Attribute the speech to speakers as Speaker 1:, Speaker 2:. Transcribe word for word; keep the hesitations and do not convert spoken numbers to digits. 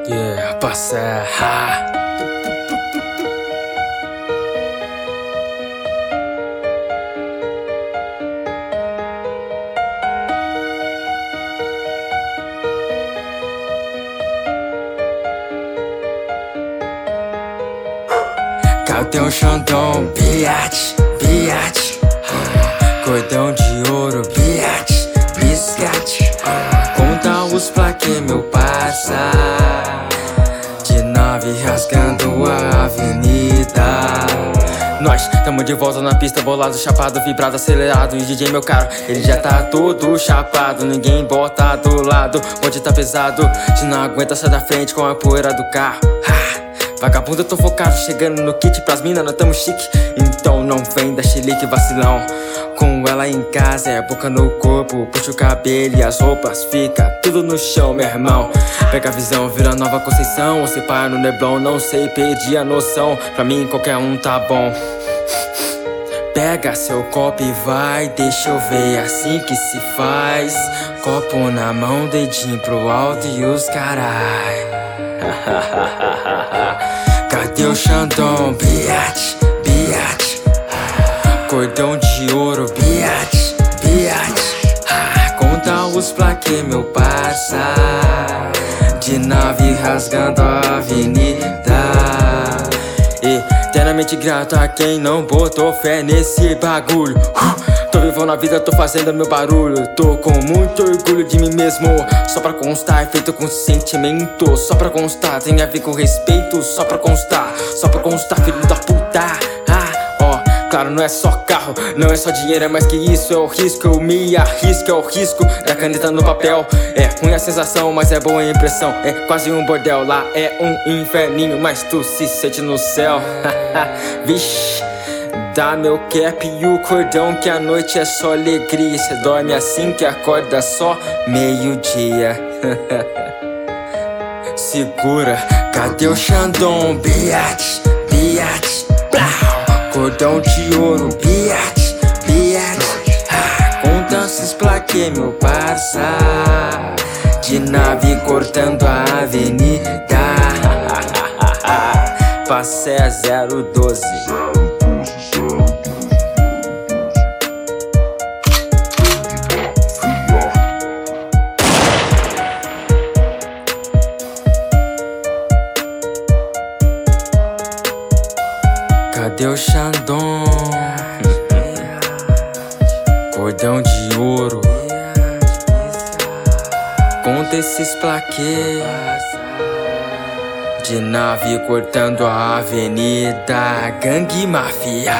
Speaker 1: Yeah, passa. Ha. Cadê o Xandão, biate, biate, cordão de ouro, biate, biscate, conta os plaquê, meu parça, de nave rasgando a avenida. Nós tamo de volta na pista, bolado, chapado, vibrado, acelerado. E o D J, meu caro, ele já tá todo chapado. Ninguém bota do lado, onde tá pesado. Se não aguenta, sai da frente com a poeira do carro. Ha! Vagabundo, eu tô focado, chegando no kit pras minas, nós tamo chique. Então não vem da chilique, vacilão. Com ela em casa, é boca no corpo. Puxa o cabelo e as roupas, fica tudo no chão, meu irmão. Pega a visão, vira Nova Conceição. Ou se para no Neblon, não sei, perdi a noção. Pra mim qualquer um tá bom. Pega seu copo e vai, deixa eu ver, assim que se faz. Copo na mão, dedinho pro alto e os carai. Cadê o Xandão, biate, biate, cordão de ouro, biate, biate, conta os plaquê, meu parça, de nave rasgando a avenida. Eternamente grato a quem não botou fé nesse bagulho. Tô vivo na vida, tô fazendo meu barulho. Tô com muito orgulho de mim mesmo. Só pra constar, é feito com sentimento. Só pra constar, tem a ver com respeito. Só pra constar, só pra constar, filho da puta. Ah, ó, claro, não é só carro, não é só dinheiro, é mais que isso. É o risco, eu me arrisco, é o risco da caneta no papel. É ruim a sensação, mas é boa a impressão. É quase um bordel, lá é um inferninho, mas tu se sente no céu. Vixe, dá meu cap e o cordão, que a noite é só alegria. Cê dorme assim que acorda só meio-dia. Segura, cadê o Xandão, biate, biate, cordão de ouro, biate, biate, conta esses plaquê, meu parça, de nave cortando a avenida. Passé zero doze. Cadê o Xandão? Cordão de ouro, conta esses plaquê, de nave cortando a avenida. Gangue Máfia.